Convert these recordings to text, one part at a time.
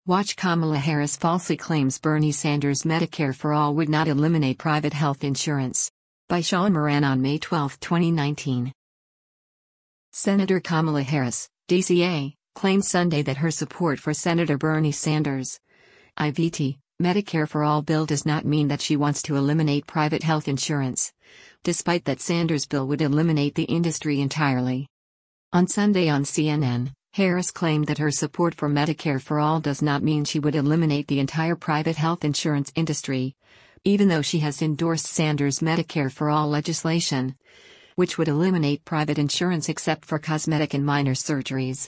Watch Kamala Harris falsely claims Bernie Sanders' Medicare for All would not eliminate private health insurance. By Sean Moran on May 12, 2019. Senator Kamala Harris, DCA, claimed Sunday that her support for Senator Bernie Sanders' IVT, Medicare for All bill does not mean that she wants to eliminate private health insurance, despite that Sanders' bill would eliminate the industry entirely. On Sunday on CNN, Harris claimed that her support for Medicare for All does not mean she would eliminate the entire private health insurance industry, even though she has endorsed Sanders' Medicare for All legislation, which would eliminate private insurance except for cosmetic and minor surgeries.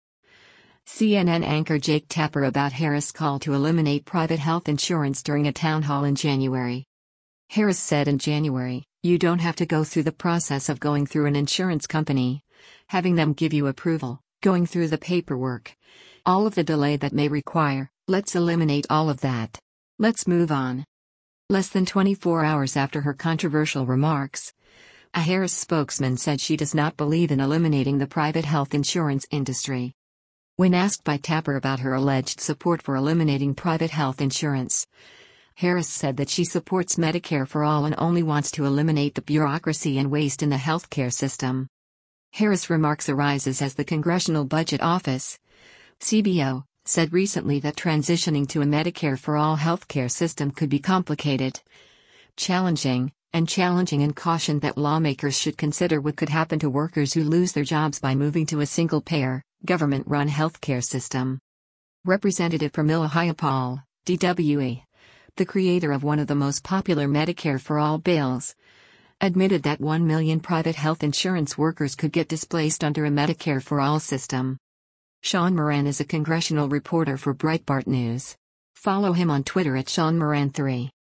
CNN anchor Jake Tapper about Harris' call to eliminate private health insurance during a town hall in January. Harris said in January, "You don't have to go through the process of going through an insurance company, having them give you approval, going through the paperwork, all of the delay that may require. Let's eliminate all of that. Let's move on." Less than 24 hours after her controversial remarks, a Harris spokesman said she does not believe in eliminating the private health insurance industry. When asked by Tapper about her alleged support for eliminating private health insurance, Harris said that she supports Medicare for All and only wants to eliminate the bureaucracy and waste in the healthcare system. Harris' remarks arises as the Congressional Budget Office, CBO, said recently that transitioning to a Medicare for All healthcare system could be complicated, challenging, and cautioned that lawmakers should consider what could happen to workers who lose their jobs by moving to a single-payer, government-run healthcare system. Representative Pramila Jayapal, DWE, the creator of one of the most popular Medicare for All bills, admitted that 1 million private health insurance workers could get displaced under a Medicare for All system. Sean Moran is a congressional reporter for Breitbart News. Follow him on Twitter at SeanMoran3.